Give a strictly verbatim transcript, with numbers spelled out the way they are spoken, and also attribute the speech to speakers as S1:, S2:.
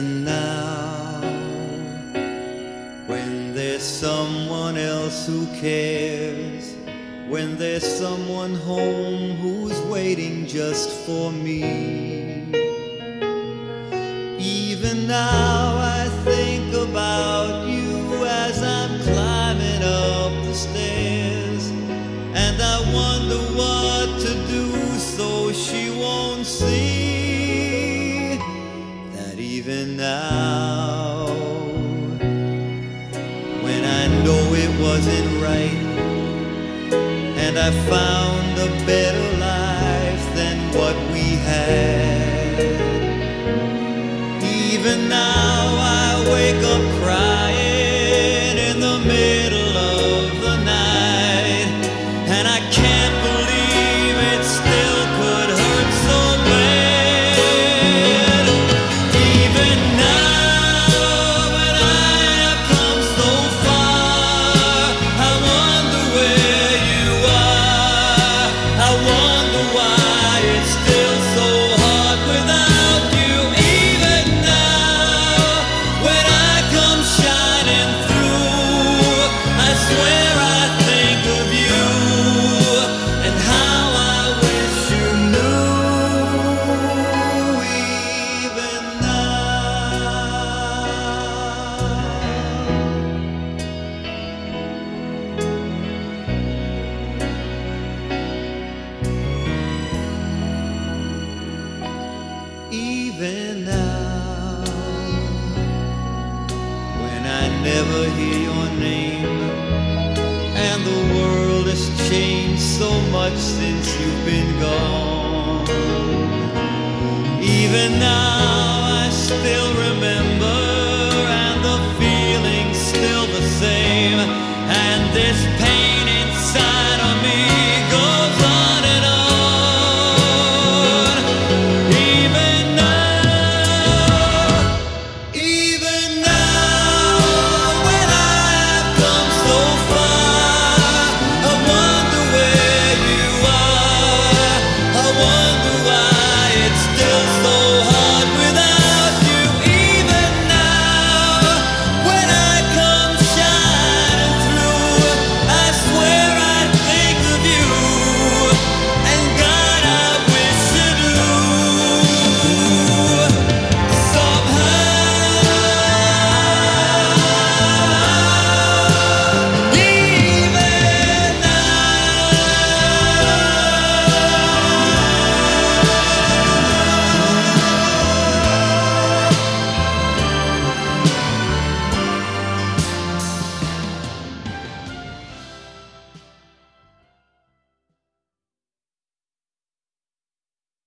S1: Even now, when there's someone else who cares, when there's someone home who's waiting just for me, even now I think about you as I'm climbing up the stairs, and I wonder what to do so she won't see that even now, when I know it wasn't right, and I found a better life than what we had, even now I wake up crying in the middle of the night, and I can't believe it still could hurt so bad. Even now, when I have come so far, I wonder where you are. I wonder why it's still so hard without you. Even now, when I come shining through, I swear I think of you and how I wish you knew. Even now, even now, when I never hear your name, and the world has changed so much since you've been gone. Even now